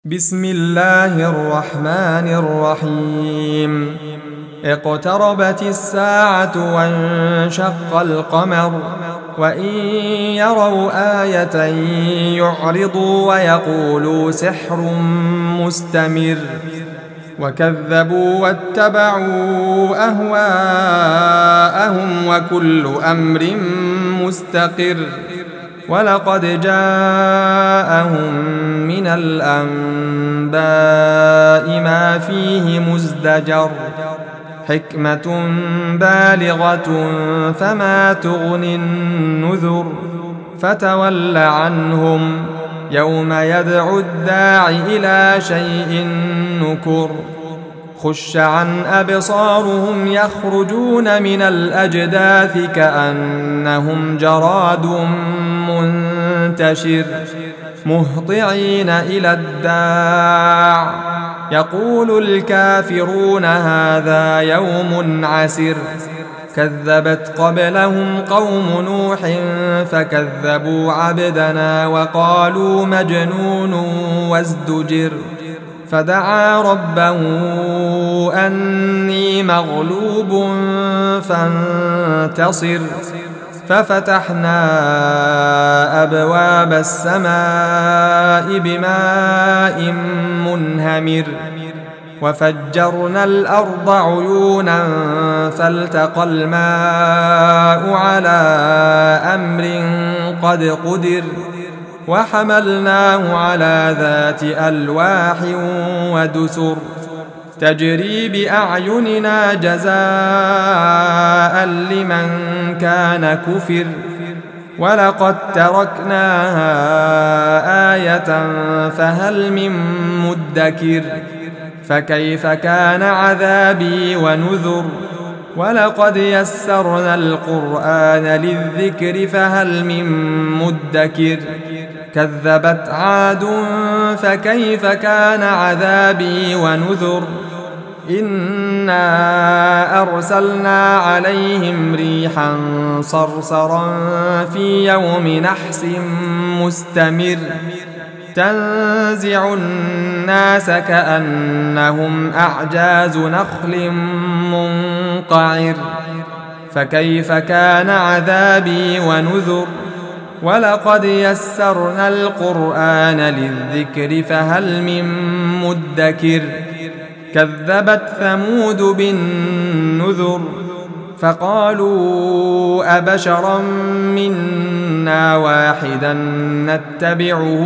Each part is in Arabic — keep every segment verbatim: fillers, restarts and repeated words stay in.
بسم الله الرحمن الرحيم. اقتربت الساعة وانشق القمر وإن يروا آية يعرضوا ويقولوا سحر مستمر وكذبوا واتبعوا أهواءهم وكل أمر مستقر ولقد جاءهم من الأنباء ما فيه مزدجر حكمة بالغة فما تغني النذر فتول عنهم يوم يدعو الداع إلى شيء نكر خش عن أبصارهم يخرجون من الأجداث كأنهم جراد منتشر مهطعين إلى الداع يقول الكافرون هذا يوم عسر كذبت قبلهم قوم نوح فكذبوا عبدنا وقالوا مجنون وازدجر فدعا ربه أني مغلوب فانتصر ففتحنا أبواب السماء بماء منهمر وفجرنا الأرض عيونا فالتقى الماء على أمر قد قدر وحملناه على ذات ألواح ودسر تجري بأعيننا جزاء لمن كان كفر ولقد تركناها آية فهل من مدكر فكيف كان عذابي ونذر ولقد يسرنا القرآن للذكر فهل من مدكر كذبت عاد فكيف كان عذابي ونذر إنا أرسلنا عليهم ريحا صرصرا في يوم نحس مستمر تنزع الناس كأنهم أعجاز نخل منقعر فكيف كان عذابي ونذر ولقد يسرنا القرآن للذكر فهل من مدكر كذبت ثمود بالنذر فقالوا أبشرا منا واحدا نتبعه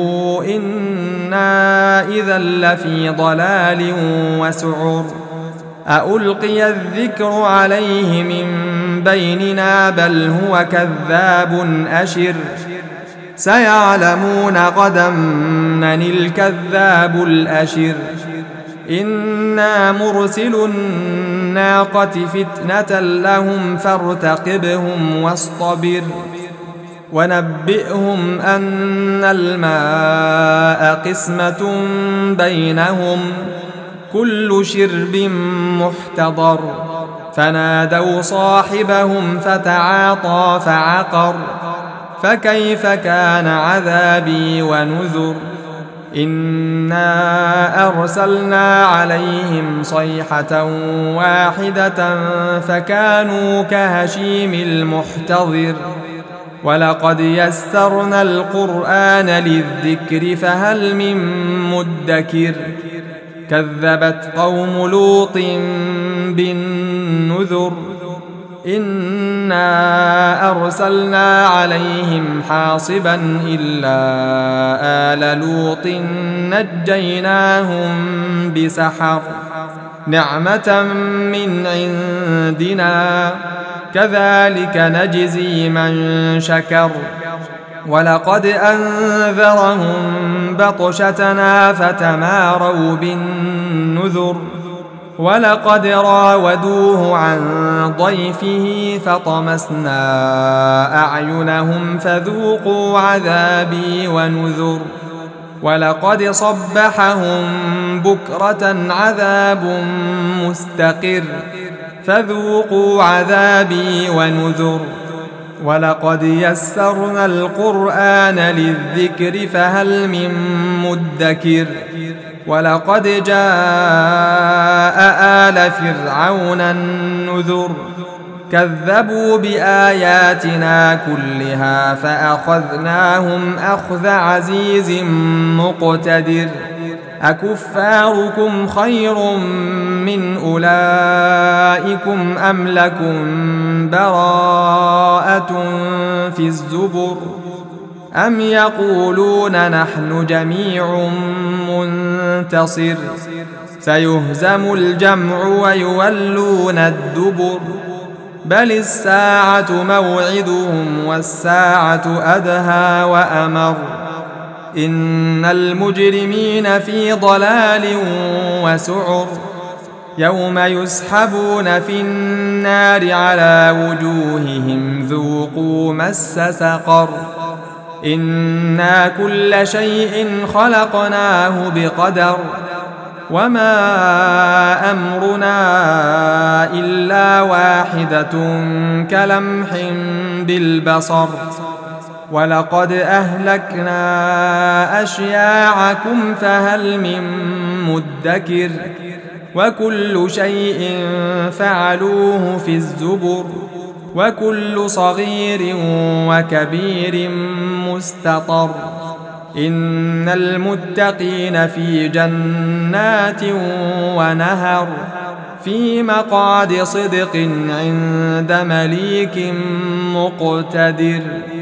إنا إذا لفي ضلال وسعر أألقي الذكر عليه من بيننا بل هو كذاب أشر سيعلمون غدا من الكذاب الأشر إنا مرسل الناقة فتنة لهم فارتقبهم واصطبر ونبئهم أن الماء قسمة بينهم كل شرب محتضر فنادوا صاحبهم فتعاطى فعقر فكيف كان عذابي ونذر إنا أرسلنا عليهم صيحة واحدة فكانوا كهشيم المحتضر ولقد يسرنا القرآن للذكر فهل من مدكر كذبت قوم لوط بالنذر إنا أرسلنا عليهم حاصبا إلا آل لوط نجيناهم بسحر نعمة من عندنا كذلك نجزي من شكر ولقد أنذرهم بطشتنا فتماروا بالنذر ولقد راودوه عن ضيفه فطمسنا أعينهم فذوقوا عذابي ونذر ولقد صبحهم بكرة عذاب مستقر فذوقوا عذابي ونذر ولقد يسرنا القرآن للذكر فهل من مدكر ولقد جاء آل فرعون النذر كذبوا بآياتنا كلها فأخذناهم أخذ عزيز مقتدر أكفاركم خير من أولئكم أم لكم براءة في الزبر أم يقولون نحن جميع منتصر سيهزم الجمع ويولون الدبر بل الساعة موعدهم والساعة أدهى وأمر إن المجرمين في ضلال وسعر يوم يسحبون في النار على وجوههم ذوقوا مس سقر إنا كل شيء خلقناه بقدر وما أمرنا إلا واحدة كلمح بالبصر ولقد أهلكنا أشياعكم فهل من مدكر وكل شيء فعلوه في الزبر وكل صغير وكبير مستطر إن المتقين في جنات ونهر في مقعد صدق عند مليك مقتدر.